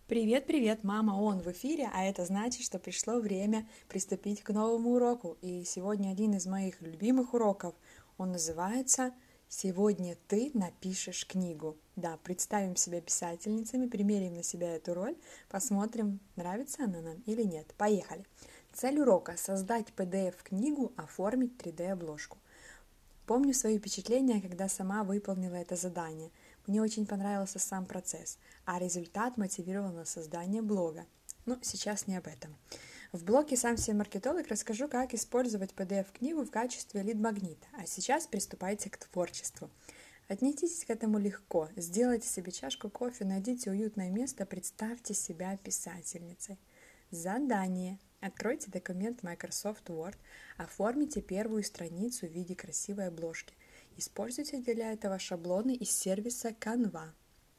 Привет, мама, он в эфире, а это значит, что пришло время приступить к новому уроку. И сегодня один из моих любимых уроков, он называется «Сегодня ты напишешь книгу». Да, представим себя писательницами, примерим на себя эту роль, посмотрим, нравится она нам или нет. Поехали! Цель урока – создать PDF-книгу, оформить 3D-обложку. Помню свои впечатления, когда сама выполнила это задание. Мне очень понравился сам процесс, а результат мотивировал на создание блога. Но сейчас не об этом. В блоге «Сам себе маркетолог» расскажу, как использовать PDF-книгу в качестве лид-магнита. А сейчас приступайте к творчеству. Отнеситесь к этому легко. Сделайте себе чашку кофе, найдите уютное место, представьте себя писательницей. Задание. Откройте документ Microsoft Word, оформите первую страницу в виде красивой обложки. Используйте для этого шаблоны из сервиса Canva.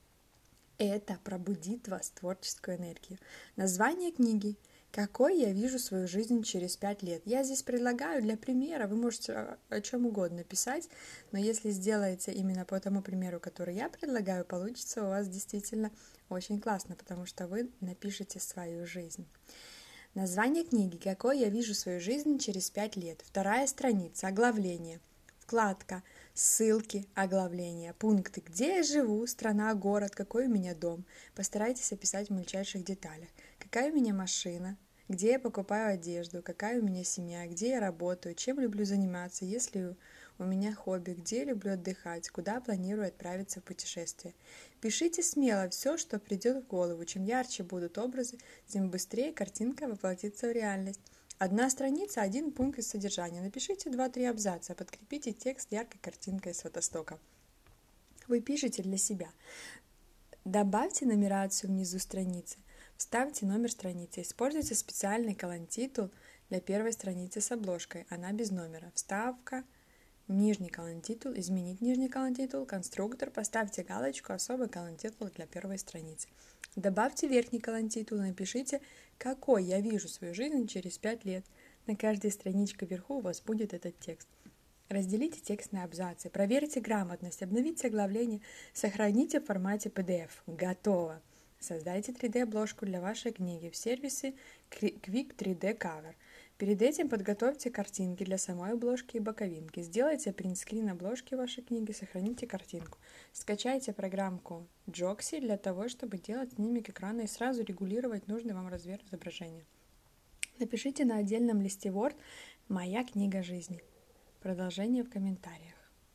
Это пробудит в вас творческую энергию. Название книги. Какой я вижу свою жизнь через 5 лет? Я здесь предлагаю для примера, вы можете о чем угодно писать, но если сделаете именно по тому примеру, который я предлагаю, получится у вас действительно очень классно, потому что вы напишете свою жизнь. Название книги «Какой я вижу свою жизнь через 5 лет». Вторая страница. Оглавление. Вкладка. Ссылки. Оглавление. Пункты. Где я живу? Страна, город. Какой у меня дом? Постарайтесь описать в мельчайших деталях. Какая у меня машина? Где я покупаю одежду? Какая у меня семья? Где я работаю? Чем люблю заниматься? Если у меня хобби? Где люблю отдыхать? Куда планирую отправиться в путешествие? Пишите смело все, что придет в голову. Чем ярче будут образы, тем быстрее картинка воплотится в реальность. Одна страница, один пункт из содержания. Напишите 2-3 абзаца, подкрепите текст яркой картинкой с фотостока. Вы пишете для себя. Добавьте нумерацию внизу страницы. Вставьте номер страницы. Используйте специальный колонтитул для первой страницы с обложкой. Она без номера. Вставка. Нижний колонтитул, изменить нижний колонтитул, конструктор, поставьте галочку «Особый колонтитул для первой страницы». Добавьте верхний колонтитул, напишите «Какой я вижу свою жизнь через 5 лет». На каждой страничке вверху у вас будет этот текст. Разделите текст на абзацы, проверьте грамотность, обновите оглавление, сохраните в формате PDF. Готово! Создайте 3D-обложку для вашей книги в сервисе Quick 3D Cover. Перед этим подготовьте картинки для самой обложки и боковинки. Сделайте принтскрин обложки вашей книги, сохраните картинку. Скачайте программку Joxi для того, чтобы делать снимок экрана и сразу регулировать нужный вам размер изображения. Напишите на отдельном листе Word «Моя книга жизни». Продолжение в комментариях.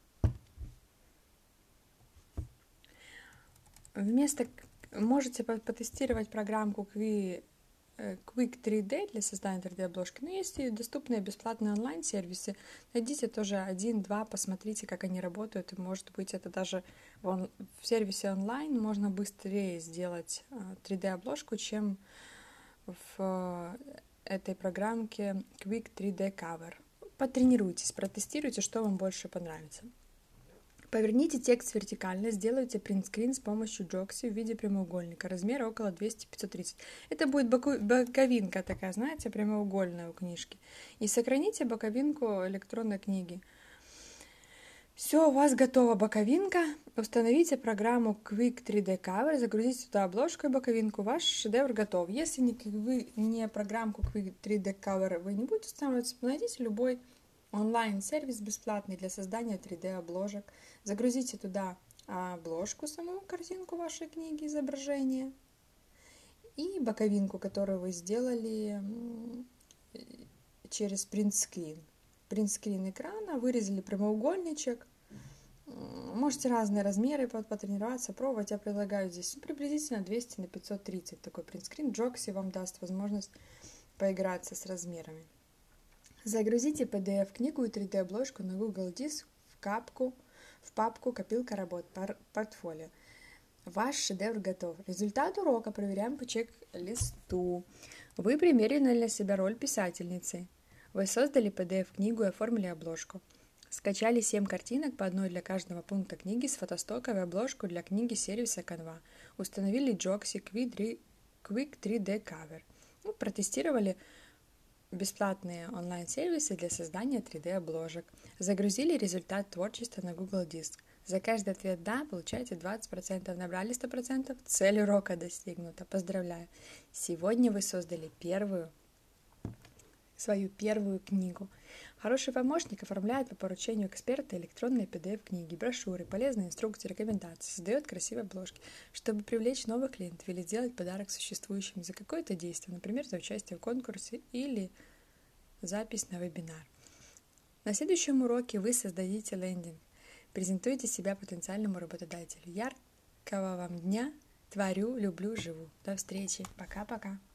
Можете потестировать программку Quick 3D для создания 3D-обложки, но есть и доступные бесплатные онлайн-сервисы. Найдите тоже 1-2, посмотрите, как они работают, и может быть это даже в сервисе онлайн можно быстрее сделать 3D-обложку, чем в этой программке Quick 3D Cover. Потренируйтесь, протестируйте, что вам больше понравится. Поверните текст вертикально, сделайте принтскрин с помощью Joxi в виде прямоугольника, размера около 200-530. Это будет боковинка такая, знаете, прямоугольная у книжки. И сохраните боковинку электронной книги. Все, у вас готова боковинка. Установите программу Quick 3D Cover, загрузите туда обложку и боковинку. Ваш шедевр готов. Если вы не программку Quick 3D Cover вы не будете устанавливать, найдите любой онлайн-сервис бесплатный для создания 3D-обложек. Загрузите туда обложку, саму картинку вашей книги, изображение и боковинку, которую вы сделали через принтскрин. Принтскрин экрана, вырезали прямоугольничек. Можете разные размеры потренироваться, пробовать. Я предлагаю здесь приблизительно 200 на 530. Такой принтскрин. Joxi вам даст возможность поиграться с размерами. Загрузите PDF-книгу и 3D-обложку на Google Диск в папку «Копилка работ. Портфолио». Ваш шедевр готов. Результат урока проверяем по чек-листу. Вы примерили для себя роль писательницы. Вы создали PDF-книгу и оформили обложку. Скачали 7 картинок по одной для каждого пункта книги с фотостоковой обложку для книги сервиса Canva. Установили Joxi Quick 3D Cover. Протестировали бесплатные онлайн-сервисы для создания 3D-обложек. Загрузили результат творчества на Google Диск. За каждый ответ «да» получаете 20%. Набрали 100%, цель урока достигнута. Поздравляю! Сегодня вы создали свою первую книгу. Хороший помощник оформляет по поручению эксперта электронные PDF-книги, брошюры, полезные инструкции, рекомендации, создает красивые обложки, чтобы привлечь новых клиентов или сделать подарок существующим за какое-то действие, например, за участие в конкурсе или запись на вебинар. На следующем уроке вы создадите лендинг, презентуйте себя потенциальному работодателю. Яркого вам дня! Творю, люблю, живу. До встречи. Пока-пока.